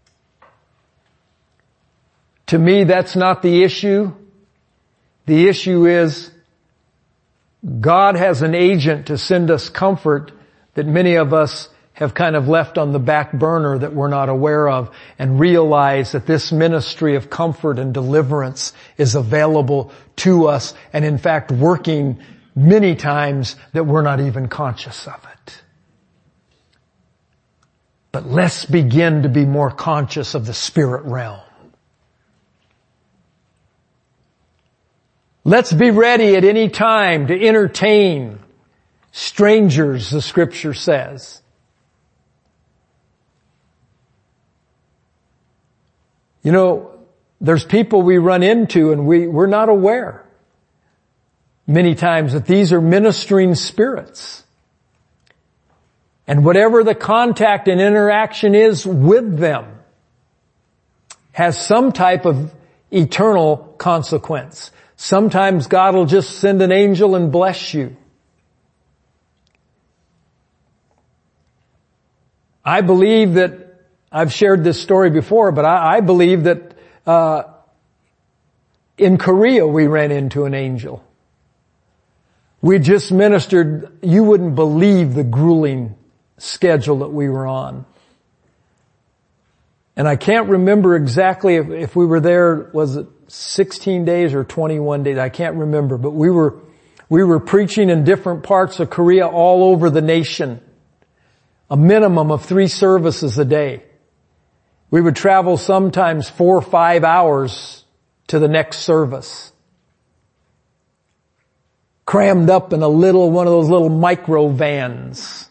To me, that's not the issue. The issue is God has an agent to send us comfort that many of us have kind of left on the back burner that we're not aware of, and realize that this ministry of comfort and deliverance is available to us, and in fact working many times that we're not even conscious of it. But let's begin to be more conscious of the spirit realm. Let's be ready at any time to entertain strangers, the scripture says. You know, there's people we run into and we, we're not aware many times that these are ministering spirits. And whatever the contact and interaction is with them has some type of eternal consequence. Sometimes God will just send an angel and bless you. I believe that I've shared this story before, but I, I believe that uh in Korea we ran into an angel. We just ministered. You wouldn't believe the grueling schedule that we were on. And I can't remember exactly if, if we were there, was it sixteen days or twenty-one days? I can't remember, but we were, we were preaching in different parts of Korea all over the nation. A minimum of three services a day. We would travel sometimes four or five hours to the next service. Crammed up in a little, one of those little micro vans.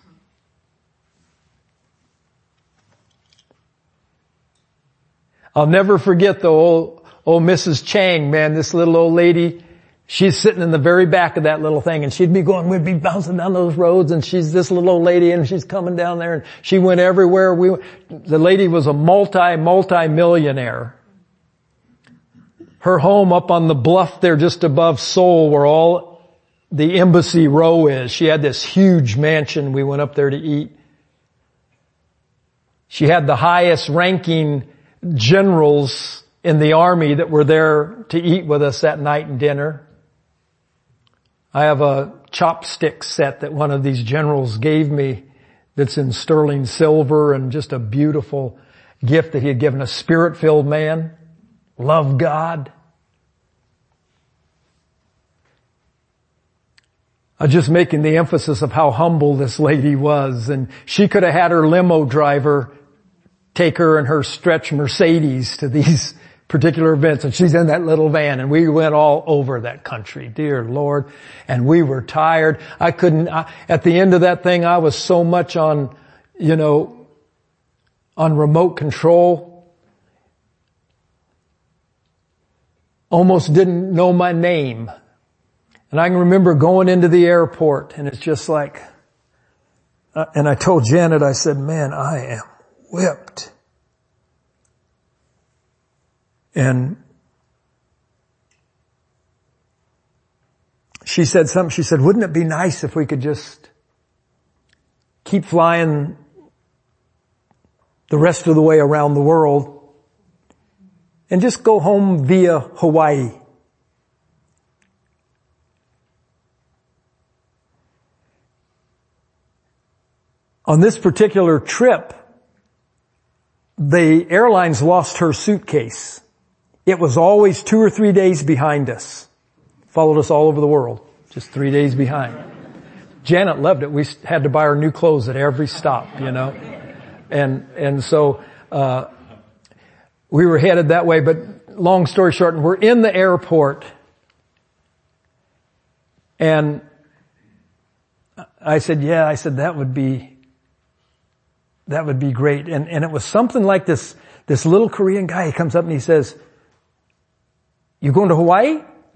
I'll never forget the old, old Missus Chang, man, this little old lady. She's sitting in the very back of that little thing, and she'd be going, we'd be bouncing down those roads, and she's this little old lady, and she's coming down there, and she went everywhere. We, the lady was a multi, multi-millionaire. Her home up on the bluff there just above Seoul, where all the Embassy Row is. She had this huge mansion. We went up there to eat. She had the highest ranking generals in the army that were there to eat with us that night and dinner. I have a chopstick set that one of these generals gave me that's in sterling silver, and just a beautiful gift that he had given a spirit-filled man. Love God. I'm just making the emphasis of how humble this lady was, and she could have had her limo driver take her in her stretch Mercedes to these particular events, and she's in that little van, and we went all over that country, dear Lord, and we were tired. I couldn't, I, at the end of that thing, I was so much on, you know, on remote control, almost didn't know my name. And I can remember going into the airport, and it's just like, uh, and I told Janet, I said, man, I am whipped. And she said something, she said, wouldn't it be nice if we could just keep flying the rest of the way around the world and just go home via Hawaii? On this particular trip, the airlines lost her suitcase. It was always two or three days behind us. Followed us all over the world. Just three days behind. Janet loved it. We had to buy her new clothes at every stop, you know. And, and so, uh, we were headed that way, but long story short, we're in the airport. And I said, yeah, I said, that would be, that would be great. And, and it was something like this, this little Korean guy, he comes up and he says, you going to Hawaii?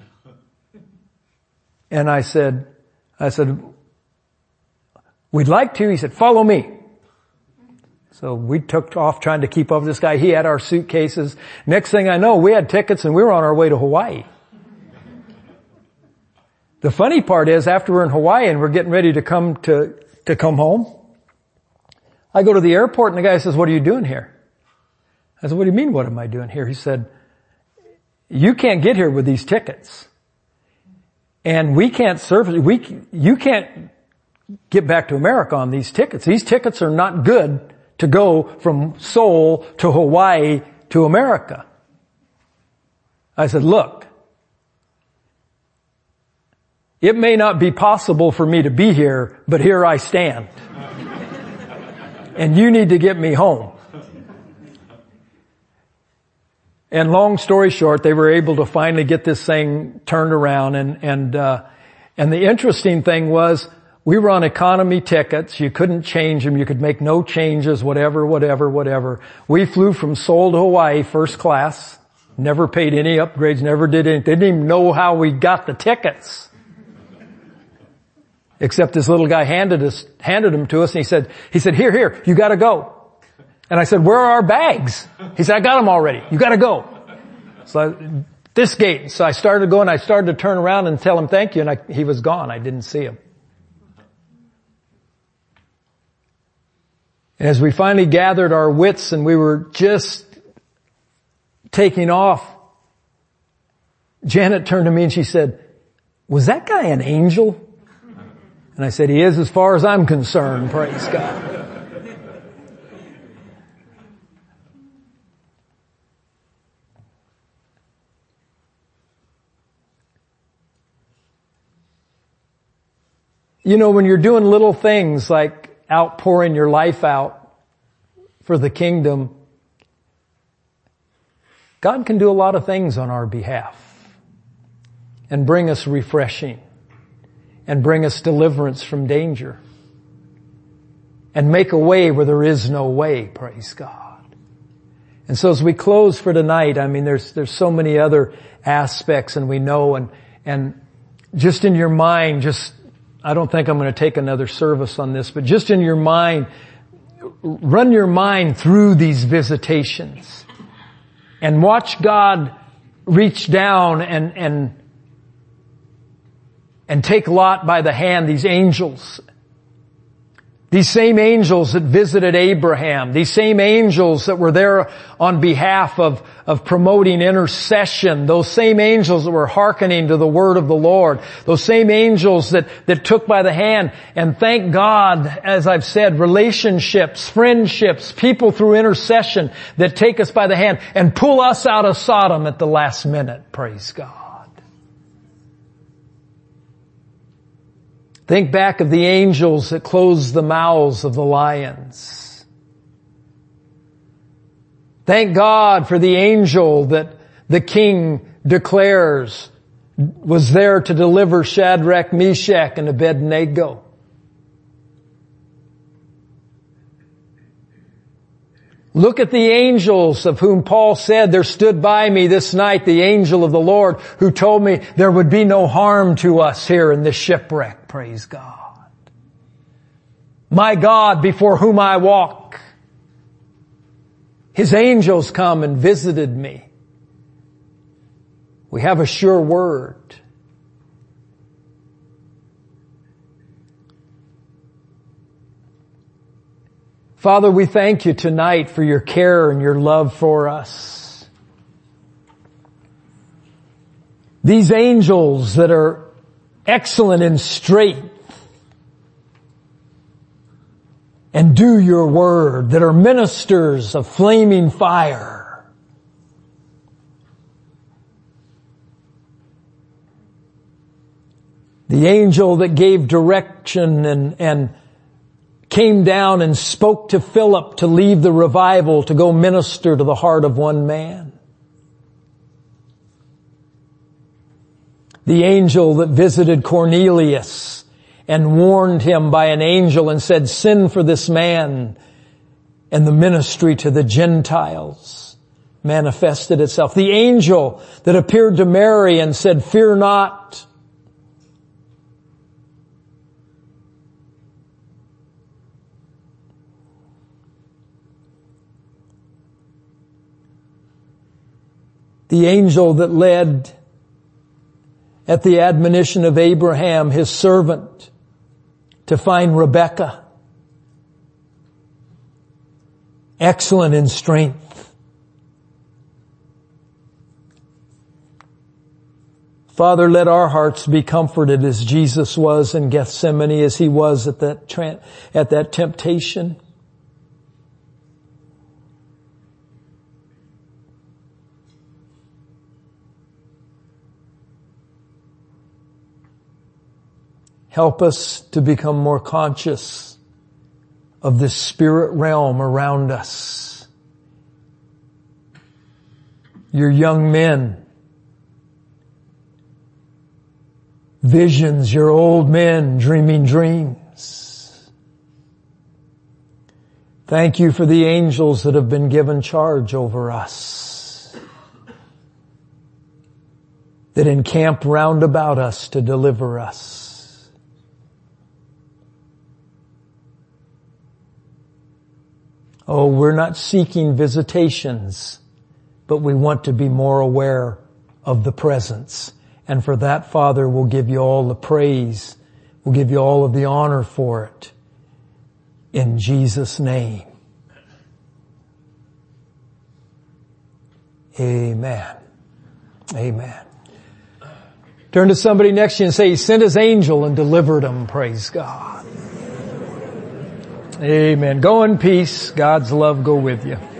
And I said, I said, we'd like to. He said, follow me. So we took off trying to keep up with this guy. He had our suitcases. Next thing I know, we had tickets and we were on our way to Hawaii. The funny part is, after we're in Hawaii and we're getting ready to come to, to come home, I go to the airport and the guy says, what are you doing here? I said, what do you mean, what am I doing here? He said, you can't get here with these tickets. And we can't serve, we, you can't get back to America on these tickets. These tickets are not good to go from Seoul to Hawaii to America. I said, look, it may not be possible for me to be here, but here I stand. And you need to get me home. And long story short, they were able to finally get this thing turned around. And, and, uh, and the interesting thing was, we were on economy tickets. You couldn't change them. You could make no changes, whatever, whatever, whatever. We flew from Seoul to Hawaii first class. Never paid any upgrades, never did anything. Didn't even know how we got the tickets. Except this little guy handed us, handed them to us and he said, he said, here, here, you gotta go. And I said, where are our bags? He said, I got them already. You gotta go. So I, this gate. So I started going, I started to turn around and tell him thank you, and I, he was gone. I didn't see him. And as we finally gathered our wits and we were just taking off, Janet turned to me and she said, was that guy an angel? And I said, he is as far as I'm concerned, praise God. You know, when you're doing little things like outpouring your life out for the kingdom, God can do a lot of things on our behalf and bring us refreshing and bring us deliverance from danger and make a way where there is no way, praise God. And so as we close for tonight, I mean, there's, there's so many other aspects, and we know, and, and just in your mind, just, I don't think I'm going to take another service on this, but just in your mind, run your mind through these visitations and watch God reach down and, and, and take Lot by the hand, these angels. These same angels that visited Abraham, these same angels that were there on behalf of, of promoting intercession, those same angels that were hearkening to the word of the Lord, those same angels that, that took by the hand. And thank God, as I've said, relationships, friendships, people through intercession that take us by the hand and pull us out of Sodom at the last minute, praise God. Think back of the angels that closed the mouths of the lions. Thank God for the angel that the king declares was there to deliver Shadrach, Meshach, and Abednego. Look at the angels of whom Paul said, there stood by me this night the angel of the Lord who told me there would be no harm to us here in this shipwreck. Praise God. My God, before whom I walk. His angels come and visited me. We have a sure word. Father, we thank you tonight for your care and your love for us. These angels that are excellent in strength and do your word, that are ministers of flaming fire. The angel that gave direction and, and came down and spoke to Philip to leave the revival to go minister to the heart of one man. The angel that visited Cornelius and warned him by an angel and said, send for this man, and the ministry to the Gentiles manifested itself. The angel that appeared to Mary and said, fear not. The angel that led at the admonition of Abraham, his servant, to find Rebekah, excellent in strength. Father, let our hearts be comforted as Jesus was in Gethsemane, as he was at that tra- at that temptation. Help us to become more conscious of this spirit realm around us. Your young men, visions, your old men dreaming dreams. Thank you for the angels that have been given charge over us, that encamp round about us to deliver us. Oh, we're not seeking visitations, but we want to be more aware of the presence. And for that, Father, we'll give you all the praise. We'll give you all of the honor for it. In Jesus' name. Amen. Amen. Turn to somebody next to you and say, he sent his angel and delivered him. Praise God. Amen. Go in peace. God's love go with you.